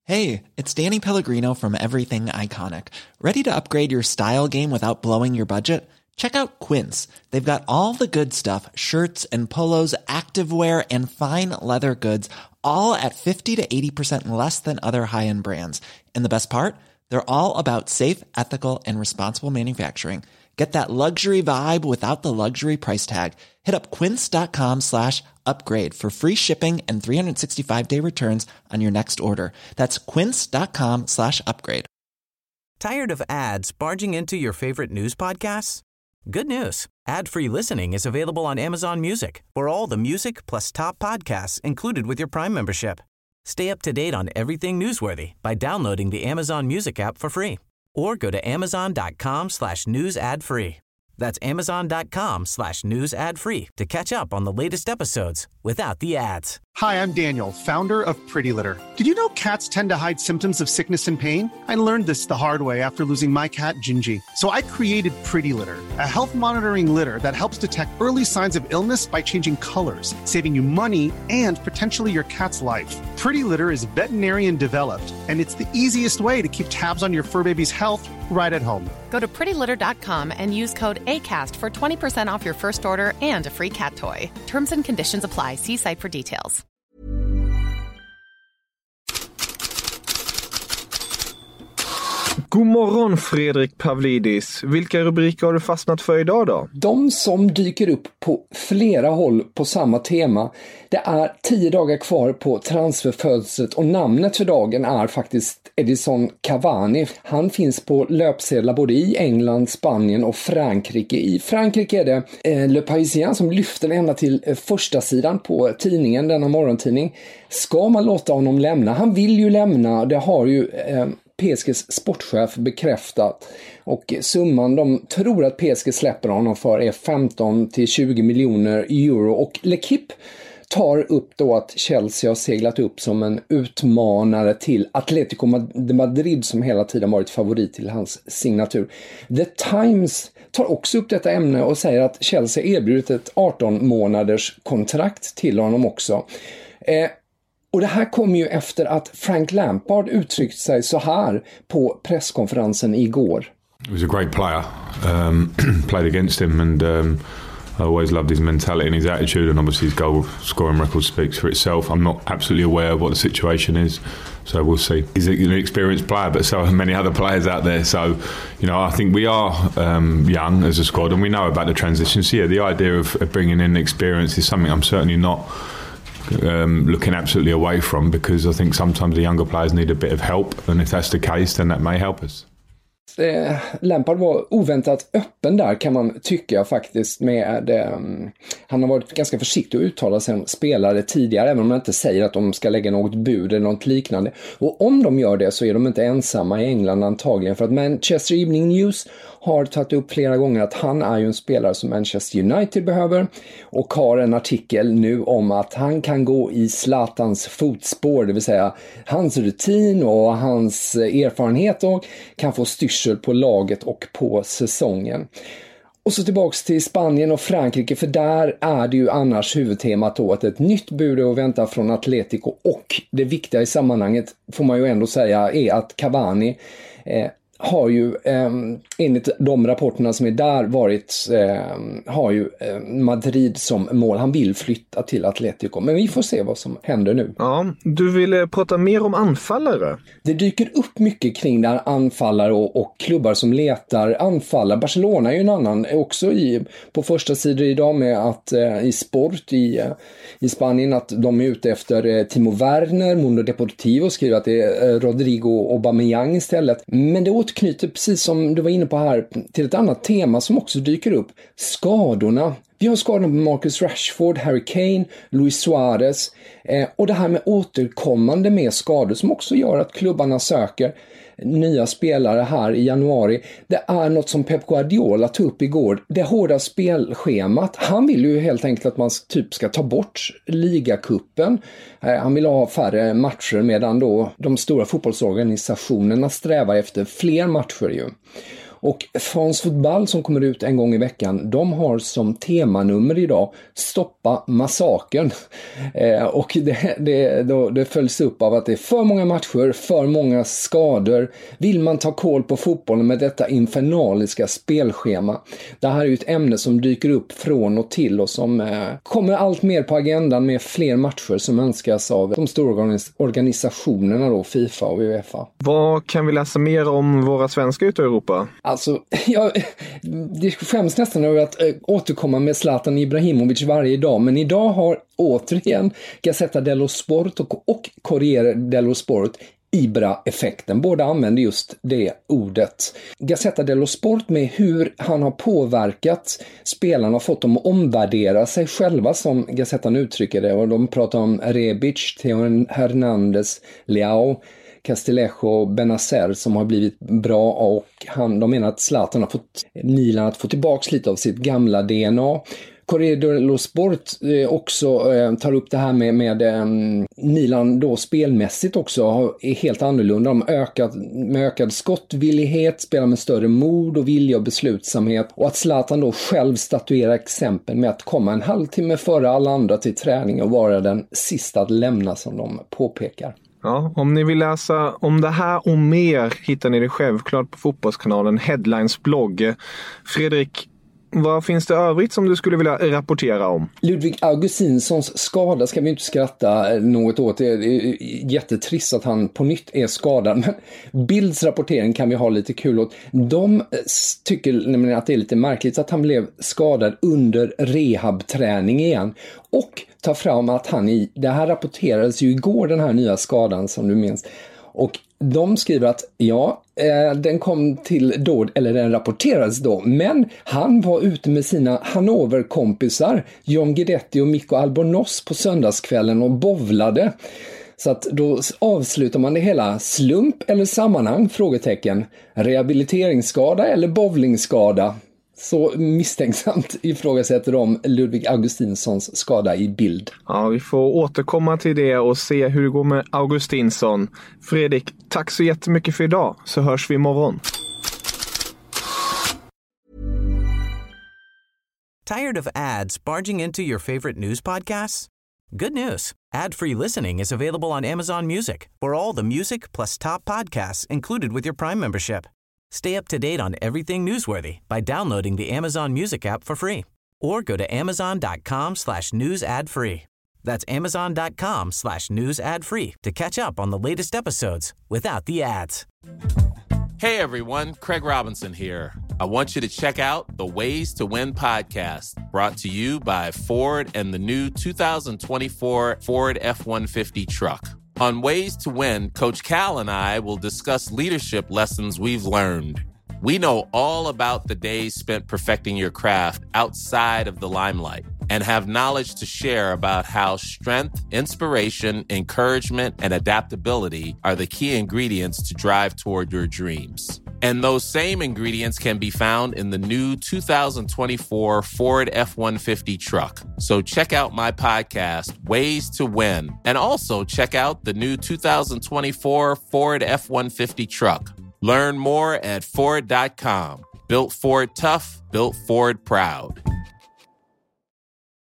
Hey, it's Danny Pellegrino from Everything Iconic. Ready to upgrade your style game without blowing your budget? Check out Quince. They've got all the good stuff, shirts and polos, activewear, and fine leather goods, all at 50 to 80% less than other high-end brands. And the best part? They're all about safe, ethical, and responsible manufacturing. Get that luxury vibe without the luxury price tag. Hit up quince.com/upgrade for free shipping and 365-day returns on your next order. That's quince.com/upgrade. Tired of ads barging into your favorite news podcasts? Good news. Ad-free listening is available on Amazon Music for all the music plus top podcasts included with your Prime membership. Stay up to date on everything newsworthy by downloading the Amazon Music app for free or go to amazon.com/news ad free. That's amazon.com/news ad free to catch up on the latest episodes without the ads. Hi, I'm Daniel, founder of Pretty Litter. Did you know cats tend to hide symptoms of sickness and pain? I learned this the hard way after losing my cat, Gingy. So I created Pretty Litter, a health monitoring litter that helps detect early signs of illness by changing colors, saving you money and potentially your cat's life. Pretty Litter is veterinarian developed, and it's the easiest way to keep tabs on your fur baby's health right at home. Go to prettylitter.com and use code ACAST for 20% off your first order and a free cat toy. Terms and conditions apply. See site for details. God morgon Fredrik Pavlidis. Vilka rubriker har du fastnat för idag då? De som dyker upp på flera håll på samma tema. Det är 10 dagar kvar på transferfönstret och namnet för dagen är faktiskt Edinson Cavani. Han finns på löpsedlar både i England, Spanien och Frankrike. I Frankrike är det Le Parisien som lyfter ända till första sidan på tidningen, denna morgontidning. Ska man låta honom lämna? Han vill ju lämna, det har ju PSGs sportchef bekräftat, och summan de tror att PSG släpper honom för är 15 till 20 miljoner euro, och L'Equipe tar upp då att Chelsea har seglat upp som en utmanare till Atletico Madrid som hela tiden varit favorit till hans signatur. The Times tar också upp detta ämne och säger att Chelsea erbjudit ett 18 månaders kontrakt till honom också. Och det här kom ju efter att Frank Lampard uttryckt sig så här på presskonferensen igår. He was a great player. Played against him and I always loved his mentality and his attitude, and obviously his goal scoring record speaks for itself. I'm not absolutely aware of what the situation is, so we'll see. He's an experienced player, but so are many other players out there. So, you know, I think we are young as a squad and we know about the transition. So yeah, the idea of bringing in experience is something I'm certainly not looking absolutely away from, because I think sometimes the younger players need a bit of help, and if that's the case then that may help us. Lampard var oväntat öppen där, kan man tycka faktiskt, med han har varit ganska försiktig att uttala sig om spelare tidigare, även om man inte säger att de ska lägga något bud eller något liknande. Och om de gör det så är de inte ensamma i England antagligen, för att Manchester Evening News har tagit upp flera gånger att han är ju en spelare som Manchester United behöver, och har en artikel nu om att han kan gå i Zlatans fotspår, det vill säga hans rutin och hans erfarenhet, och kan få styrsel på laget och på säsongen. Och så tillbaks till Spanien och Frankrike, för där är det ju annars huvudtemat då att ett nytt bud är att vänta från Atletico, och det viktiga i sammanhanget får man ju ändå säga är att Cavani har ju enligt de rapporterna som är där varit har ju Madrid som mål. Han vill flytta till Atletico, men vi får se vad som händer nu. Ja, du ville prata mer om anfallare. Det dyker upp mycket kring där anfallare och klubbar som letar anfallare. Barcelona är ju en annan också på första sidor idag med att i sport i Spanien att de är ute efter Timo Werner. Mundo Deportivo skriver att det är Rodrigo Aubameyang istället. Men det återknyter, precis som du var inne på här, till ett annat tema som också dyker upp. Skadorna. Vi har skador på Marcus Rashford, Harry Kane, Luis Suarez. Och det här med återkommande med skador som också gör att klubbarna söker nya spelare här i januari. Det är något som Pep Guardiola tog upp igår. Det hårda spelschemat. Han vill ju helt enkelt att man typ ska ta bort ligacupen. Han vill ha färre matcher, medan då de stora fotbollsorganisationerna strävar efter fler matcher ju. Och France Football som kommer ut en gång i veckan, de har som temanummer idag Stoppa massakern. Och det följs upp av att det är för många matcher, för många skador. Vill man ta koll på fotbollen med detta infernaliska spelschema? Det här är ju ett ämne som dyker upp från och till och som kommer allt mer på agendan med fler matcher som önskas av de stora organisationerna då, FIFA och UEFA. Vad kan vi läsa mer om våra svenska ute i Europa? Alltså, det skäms nästan över att återkomma med Zlatan Ibrahimovic varje dag, men idag har återigen Gazzetta dello Sport och Corriere dello Sport Ibra-effekten. Båda använder just det ordet. Gazzetta dello Sport med hur han har påverkat spelarna och fått dem att omvärdera sig själva, som Gazettan uttrycker det. Och de pratar om Rebic, Theo Hernandez, Leao, Castillejo, Benacer som har blivit bra, och de menar att Zlatan har fått Milan att få tillbaka lite av sitt gamla DNA. Corriere dello Sport också tar upp det här med Milan då spelmässigt också är helt annorlunda. Med ökad skottvillighet, spelar med större mod och vilja och beslutsamhet, och att Zlatan då själv statuerar exempel med att komma en halvtimme före alla andra till träning och vara den sista att lämna, som de påpekar. Ja, om ni vill läsa om det här och mer hittar ni det självklart på Fotbollskanalen Headlines blogg. Fredrik, vad finns det övrigt som du skulle vilja rapportera om? Ludvig Augustinssons skada ska vi inte skratta något åt. Det är jättetrist att han på nytt är skadad. Men Bilds rapportering kan vi ha lite kul åt. De tycker nämligen att det är lite märkligt att han blev skadad under rehabträning igen. Och tar fram att det här rapporterades ju igår, den här nya skadan som du minns. Och de skriver att den kom till då, eller den rapporterades då, men han var ute med sina Hannover-kompisar John Guidetti och Mikko Albornoz på söndagskvällen och bovlade. Så att då avslutar man det hela. Slump eller sammanhang? Frågetecken. Rehabiliteringsskada eller bowlingskada? Så misstänksamt ifrågasätter de Ludvig Augustinssons skada i Bild. Ja, vi får återkomma till det och se hur det går med Augustinsson. Fredrik, tack så jättemycket för idag, så hörs vi imorgon. Tired of ads barging into your favorite news podcasts? Good news. Ad-free listening is available on Amazon Music for all the music plus top podcasts included with your Prime membership. Stay up to date on everything newsworthy by downloading the Amazon Music app for free or go to amazon.com/news ad free. That's amazon.com/news ad free to catch up on the latest episodes without the ads. Hey everyone, Craig Robinson here. I want you to check out the Ways to Win podcast, brought to you by Ford and the new 2024 Ford F-150 truck. On Ways to Win, Coach Cal and I will discuss leadership lessons we've learned. We know all about the days spent perfecting your craft outside of the limelight and have knowledge to share about how strength, inspiration, encouragement, and adaptability are the key ingredients to drive toward your dreams. And those same ingredients can be found in the new 2024 Ford F-150 truck. So check out my podcast, Ways to Win, and also check out the new 2024 Ford F-150 truck. Learn more at Ford.com. Built Ford tough, built Ford proud.